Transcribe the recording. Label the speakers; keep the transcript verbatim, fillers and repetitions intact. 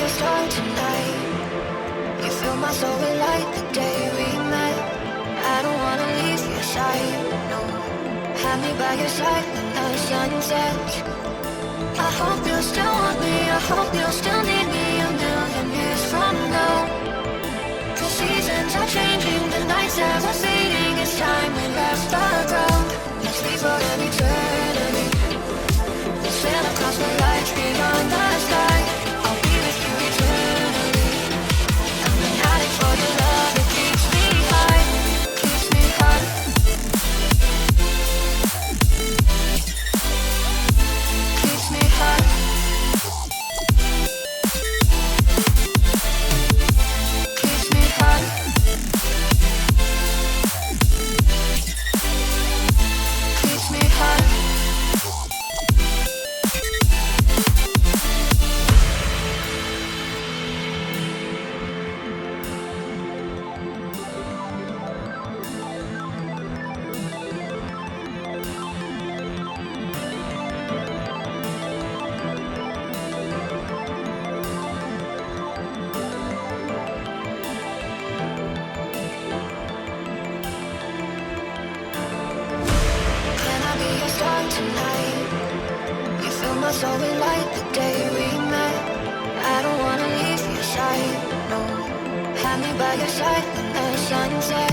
Speaker 1: a star tonight. You fill my soul with light the day we met. I don't wanna leave your side, no. Have me by your side when the sun sets. I hope you still want me, I hope you still need me a million years from now. The seasons are changing, the nights ever fading. It's time we left the ground. Let's leave for an eternity. Let's sail across the lights beyond the sky. I'll be with you eternally. I'm an addict for your love, it keeps me high, keeps me high. Keeps me high. Keeps me high. Keeps me high. Can I be your star tonight? You fill my soul with light the day we met. I don't wanna leave your side, no. Have me by your side when the sun sets.